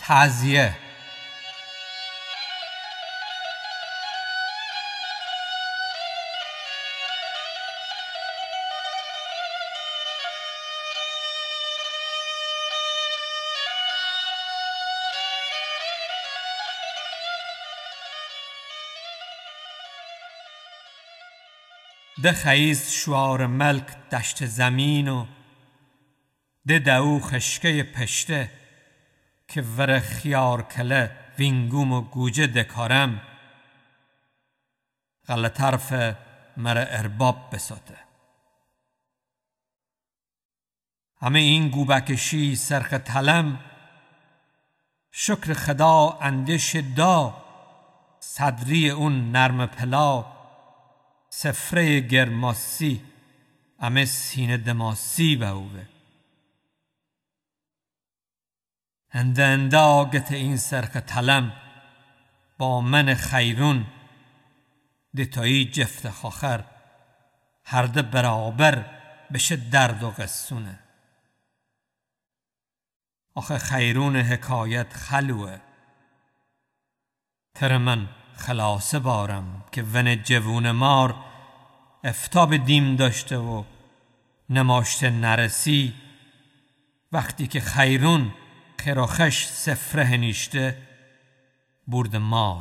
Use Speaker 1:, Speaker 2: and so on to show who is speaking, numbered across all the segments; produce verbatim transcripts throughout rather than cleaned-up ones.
Speaker 1: تعزیه. ده خیز شوار ملک دشت زمین و ده دو خشکه پشته که ور خیار کله وینگوم و گوجه دکارم غل طرف مر ارباب بساته. همه این گوبکشی سرخ تلم شکر خدا اندش دا صدری اون نرم پلا سفره گرماسی همه سینه دماسی به اوه. انده انده آگت این سرخ تلم با من خیرون دیتایی جفت خاخر هر ده برابر بشه درد و قصونه. آخه خیرون حکایت خلوه تر من خلاصه بارم که ون جوون مار افتاب دیم داشته و نماشته نرسی وقتی که خیرون خراخش سفره نیشته برد مار.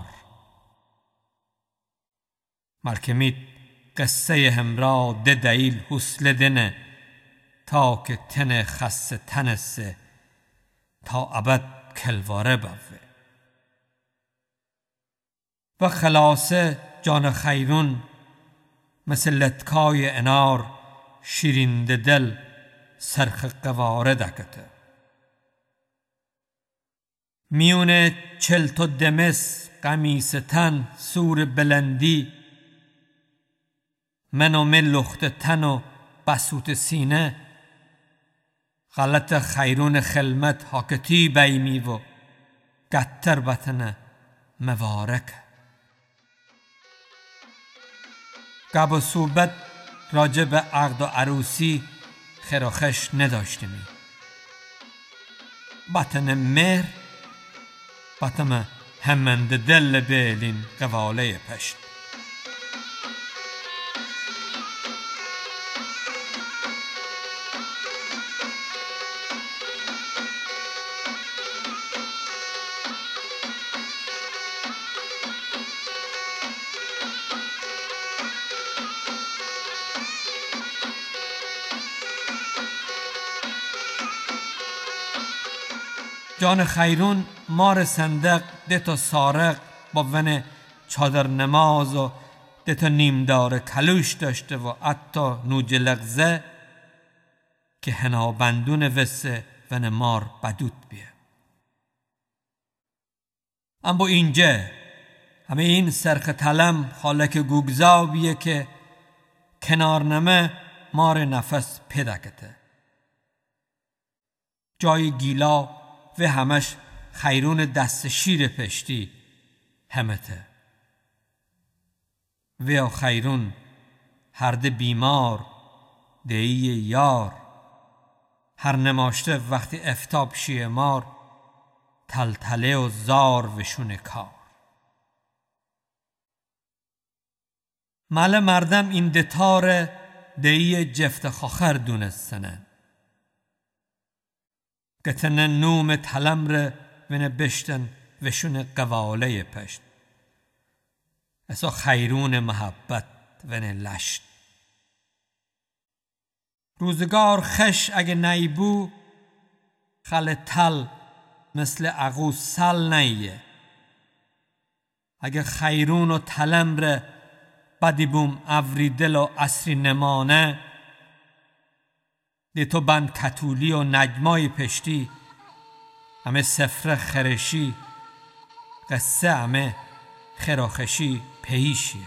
Speaker 1: مرکمید قصه همرا ده دلیل حسل دنه تا که تن خسته تنسه تا ابد کلواره بوه. و خلاصه جان خیرون مثل لتکای انار شیرینده دل سرخ قواره دکته. میونه چلت و دمس قمیس تن سور بلندی من و من لخت تن و بسوت سینه غلط خیرون خلمت حاکتی بیمی و گتر بطنه مبارک. گب و صوبت راجب عقد و عروسی خراخش نداشتمی. بطن مهر بطن همند دل بیلین قواله پشت. جان خیرون مار صندق ده تا سارق با ون چادر نماز و ده تا نیمدار کلوش داشته و حتی نوج لغزه که هنابندون وسه ون مار بدود بیه. اما اینجا همه این سرخ تلم خالک گوگزا بیه که کنار نمه مار نفس پدکته. جای گیلا و همش خیرون دست شیر پشتی همته. و خیرون هر ده بیمار دهی یار هر نماشته وقتی افتاب شیه مار تلتله و زار وشون کار. مال مردم این دتار دهی جفت خاخر دونستنه گتنه نوم تلم ره ونه بشتن وشون قواله پشت. اسا خیرون محبت ونه لشت. روزگار خش اگه نیبو خل تل مثل اغو سل نیه. اگه خیرون و تلم ره بدی بوم اوری دل و اصری نمانه دی تو بند کتولی و نجمای پشتی همه سفره خرشی قصه همه خراخشی پیشیه.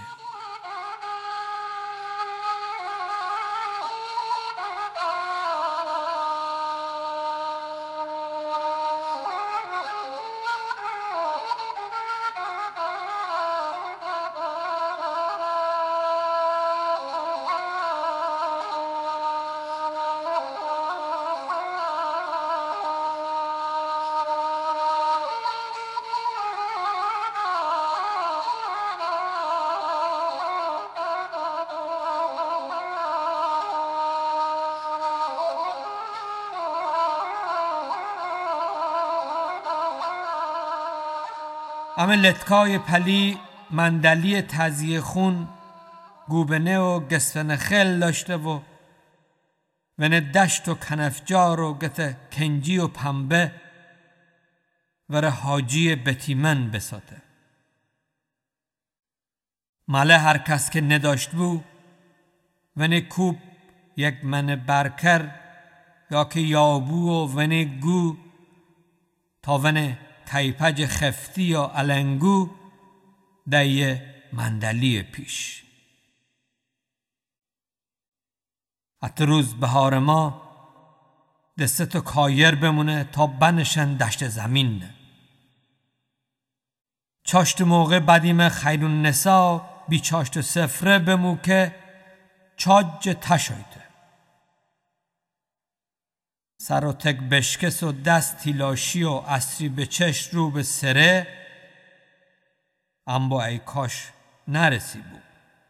Speaker 1: اما لتکای پلی مندلی تزیه خون گوبنه و گستن خل داشته و ونه دشت و کنفجار و گت کنجی و پنبه وره حاجی بتیمن بساته. ماله هر کس که نداشت بو ونه کوب یک من برکر یا که یابو و ونه گو تا ونه کیپج خفتی یا علنگو دیه مندلی پیش. ات روز بهار ما دسته تو کایر بمونه تا بنشن دشت زمین نه. چاشت موقع بدیم خیرون نسا بی چاشت سفره بمو که چاج تشایده. سر و تک بشکس و دست تیلاشی و اسری به چش رو به سره ام با ای کاش نرسی بود.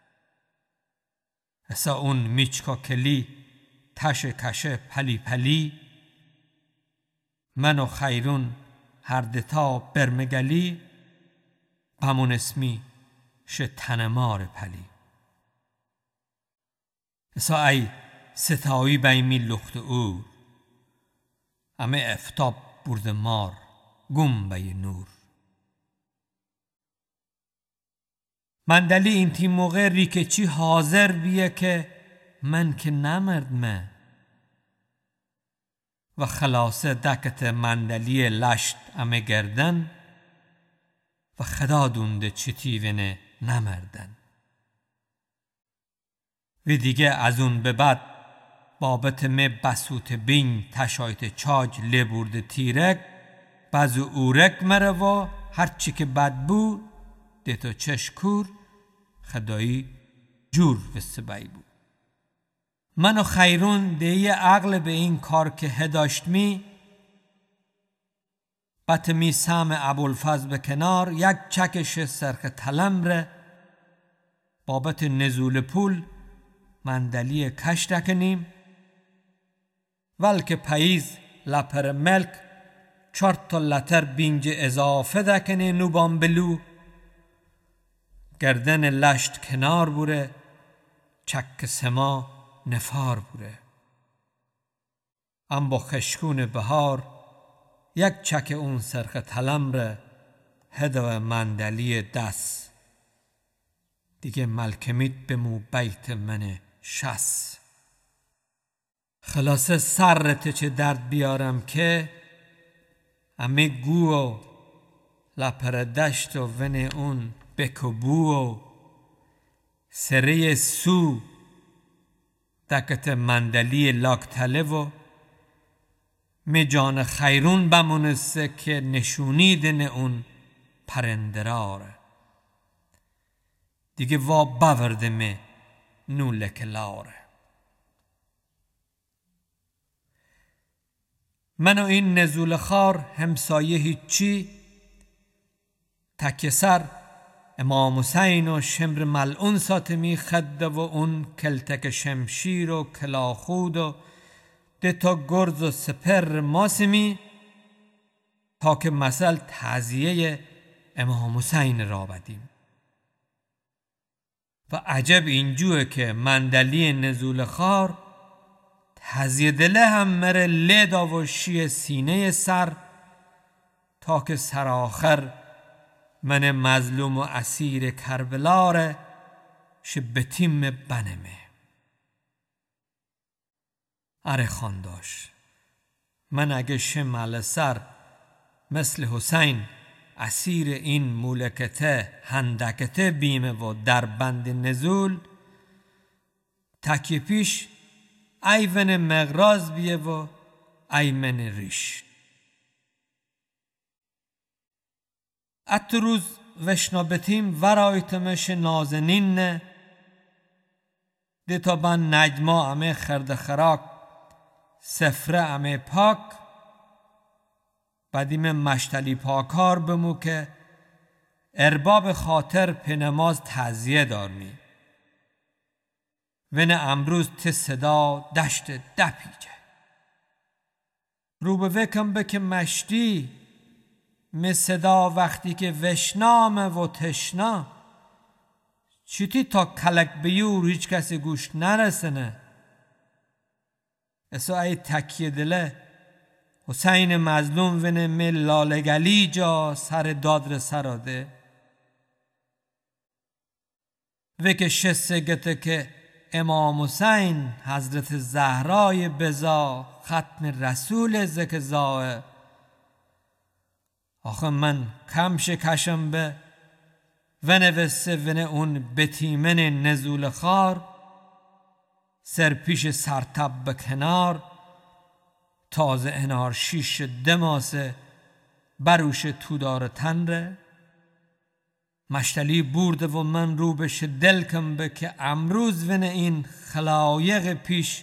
Speaker 1: اسا اون میچکا کلی تش کشه پلی پلی من و خیرون هر دتا برمگلی بمون اسمی شه تنمار پلی. اسا ای ستایی بیمی لخت او امه افتاب برد مار گم بی نور. مندلی این تیم موقع ریکچی حاضر بیه که من که نمردمه و خلاصه دکت مندلی لشت امه گردن و خدا دونده چی ونه نمردن. و دیگه از اون به بعد بابت می بسوت بین تشایت چاج لبورد تیرک بازو اورک مره و هرچی که بد بود دیتو چشکور خدایی جور وستبایی بود. من و خیرون دیگه عقل به این کار که هداشت می بط می سم ابوالفضل به کنار یک چکش سرخ تلم ره بابت نزول پول مندلی کش دکنیم ولکه پاییز لپر ملک چار تا لتر بینج اضافه دکنه نوبان بلو گردن لشت کنار بوره چک سما نفار بوره. ام با خشکون بهار یک چک اون سرخ تلم ره هدو مندلی دست دیگه ملکمیت بمو بیت من شس. خلاصه سرت چه درد بیارم که همه گو و لپر دشت و ون اون بکبو و سره سو دکت مندلی لاکتله و می جان خیرون بمونسته که نشونیدن اون پرندراره دیگه وا باورده می نولک لاره. من و این نزول خار همسایه هیچی تک سر امام حسین و شمر ملعون ساتمی خد و اون کلتک شمشیر و کلاخود و دتا گرز و سپر ماسمی تا که مثل تعزیه امام حسین را بدیم. و عجب اینجوه که مندلی نزول خار تعزیه دله هم مره لیدا و شیه سینه سر تا که سرآخر من مظلوم و اسیر کربلاره شبتیم بنمه. اره خانداش من اگه شمال سر مثل حسین اسیر این مولکته هندکته بیمه و در بند نزول تکی پیش ایون مغراز بیه و ایمن ریش. ات روز وشنابتیم ورایتمش نازنین نه دیتا بن نجما امه خرد خراک سفره امه پاک بدیم مشتلی پاکار بمو که ارباب خاطر پنماز تعزیه دار می ون امروز ت صدا دشت دپیجه رو به وکم بکه مشتی می صدا وقتی که وشنامه و تشنا، چیتی تا کلک بیور هیچ کسی گوش نرسنه. اسو ای تکیه دله حسین مظلوم ونه می لالگلی جا سر دادر سراده و که شسته گته که امام حسین حضرت زهرای بزا ختم رسول زک زاه. آخه من کمش کشم به ونوسته ونه اون بتیمن نزول خار، سر پیش سرتب به کنار، تازه انار شیش دماسه بروش تودار تن ره. مشتلی برده و من رو بشه دل کم به که امروز ونه این خلایق پیش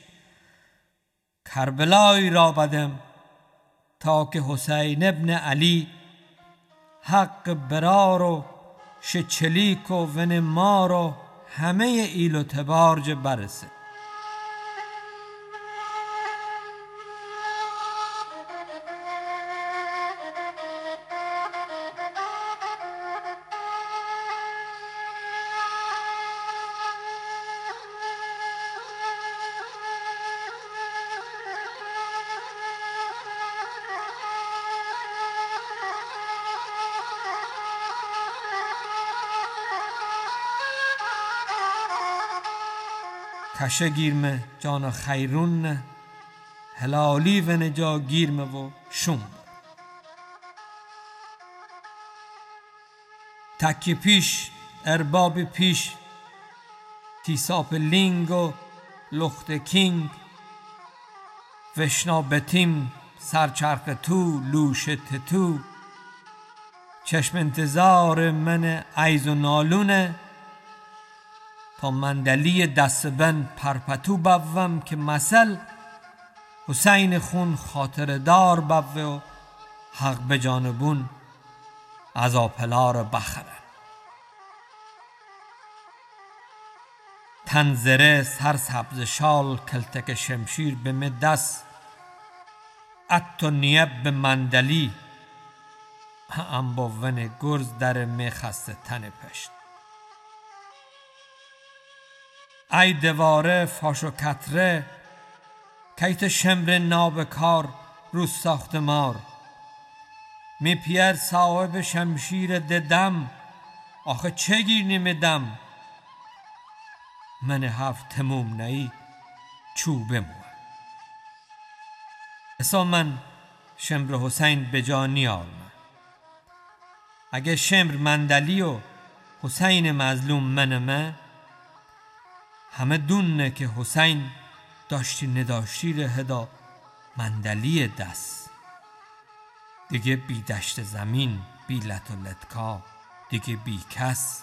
Speaker 1: کربلای را بدم، تا که حسین ابن علی حق برار و شچلیک و ون مار و همه ایل و تبارج برسه. کشه گیرمه جانا خیرون نه، هلالی و نجا گیرمه و شوم. تکی پیش ارباب پیش تیساپ لینگ و لخت کینگ، وشنا بتیم سرچرخ تو لوشت تو، چشم انتظار من عیز و نالونه، تا مندلی دست بند پرپتو بوم که مثل حسین خون خاطر دار بوه و حق به جانبون عذاپلار بخره. تن زره سر سبز شال کلتک شمشیر به می دست، ات و نیب به مندلی ام با ون گرز در می خسته تن پشت. ای دواره فاش و کتره کیت شمر نابکار رو ساخت مار، می پیر صاحب شمشیر ددم، آخه چه گیر نمیدم، من هفت تموم نهی چوبه مو. اصلا من شمر حسین بجانی آلمه، اگه شمر مندلی و حسین مظلوم منمه، همه دونه که حسین داشتی نداشتی رهدا مندلی دست، دیگه بی دشت زمین بی لت و لتکا دیگه بی کس.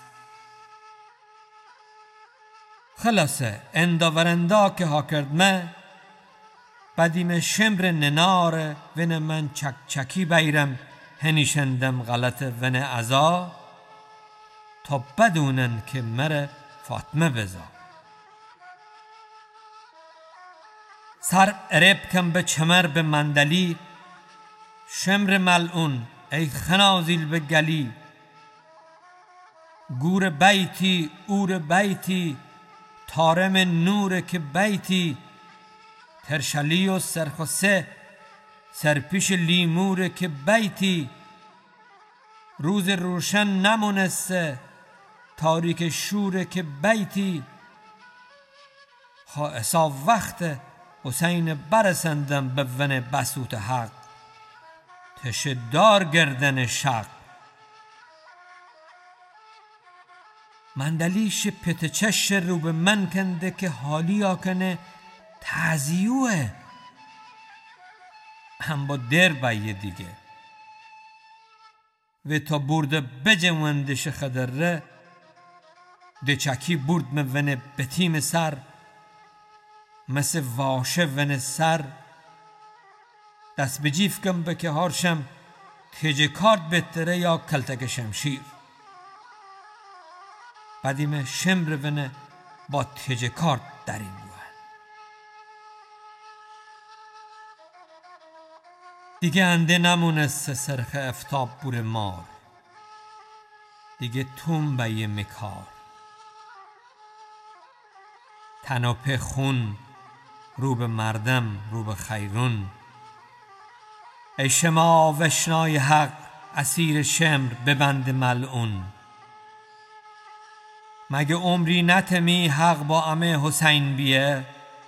Speaker 1: خلاصه اندا ورندا که ها کردمه، بدیم شمر نناره ون من چک چکی بیرم هنیشندم غلط ون ازا، تا بدونن که مره فاطمه بزا. سر ارب کم به چمر به مندلی، شمر ملعون ای خنازیل به گلی، گور بیتی اور بیتی تارم نور که بیتی، ترشلی و سرخسه سرپیش لیمور که بیتی، روز روشن نمونسته تاریک شور که بیتی، خواهسا وقت حسین برسندم به ون بسوط حق، تشدار گردن شق. مندلیش پتچش رو به من کنده که حالی آکنه تعزیوه، هم با در بایه دیگه و تا برده بجوندش خدره، دچکی برد من ون بتیم سر، مثل واشه ون سر، دست به جیف کم به که هارشم تیجه کارت بهتره یا کلتک شمشیر. بدیم شمر ونه با تیجه کارت در این بوه. دیگه انده نمونست سرخ افتاب بور مار، دیگه توم به مکار. تن و په خون رو به مردم رو به خیرون. ای شما وشنای حق اسیر شمر ببند ملعون. مگه عمری نتمی حق با امه حسین بیه؟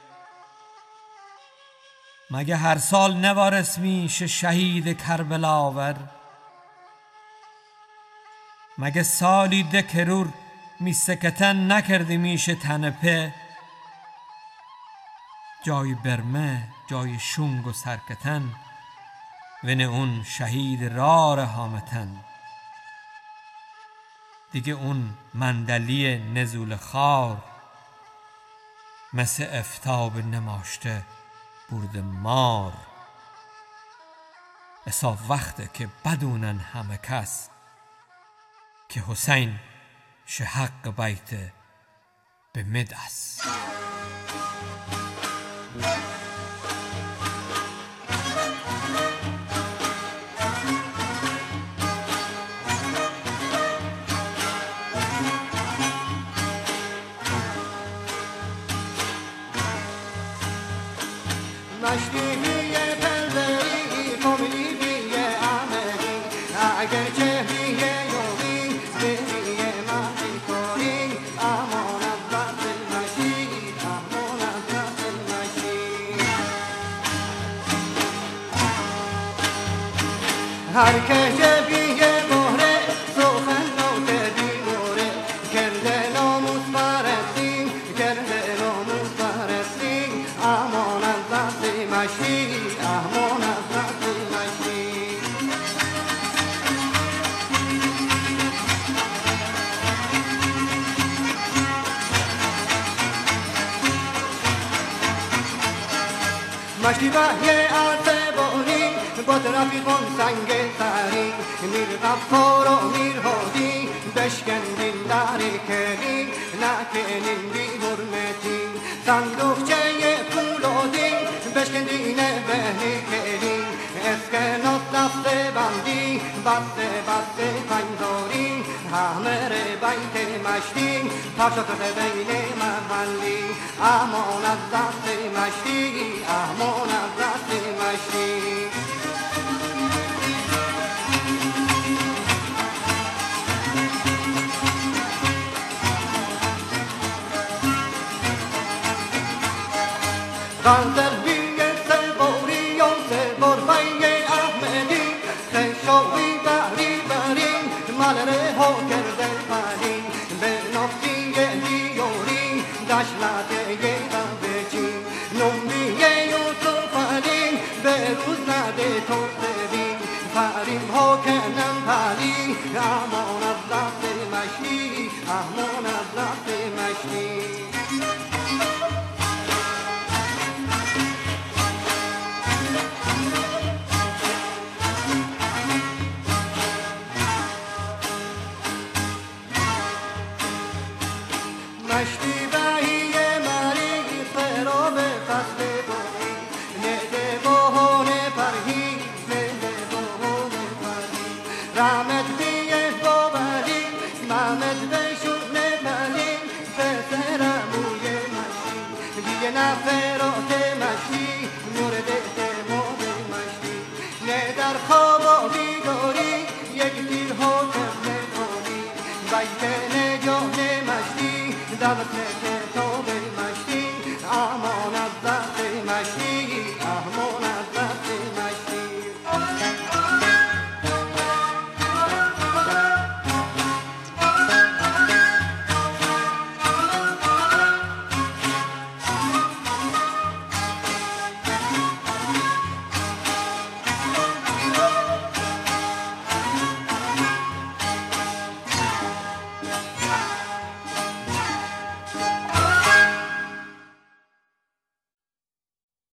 Speaker 1: مگه هر سال نوارس میش شهید کربلاور؟ مگه سالی ده کرور می سکتن نکردی میش تنپه؟ جای برمه جای شونگ و سرکتن ون اون شهید رار هامتن. دیگه اون مندلی نزول خار مثل افتاب نماشته برد مار. اصا وقته که بدونن همه کس که حسین شه حق بیت به مد است.
Speaker 2: مشتیه پلوی فامیلی بیه آمدی اگر چه بیه یوی بیه مهی کنی امان از وقت المشی امان از وقت المشی. هر که بیه بهره سخن نوته بیموره کرده ناموس پرستی کرده ناموس پرستی امان از وقت مشی امان از وقت مشی. مشتی وحی آسبانی با رفیقان سنگ سری میر غفار و میر هادی بشکندین در کلی نکنین بی حرمتی صندوقچه فولادی بشکندین به کلی اسکناس دست بندی بسته بسته پنجاری همه بیت مشتی پاشا شده بین محلی امان از دست مشتی امان از دست مشتی. غزل بیه سبوری و سبور بیه احمدی خشاوی بری بری مال ها کرده پری به نفتیه دیوری دشلته بچی نومیه یوسف علی به روز نده تو ببین پریم ها کنم پری امان از دست مشتی امان از دست مشتی. مشتی بهیه مری خراب فصل باری نده بهانه پرهی نده بهانه پرهی رحمت بیه باوری محمد بشون نبری بسرموی مشتی بیه نفرات مشتی نور ده ماد مشتی نه در خواب و بیداری یک تیر ها تبله کنی بیت نجات مشتی دعوت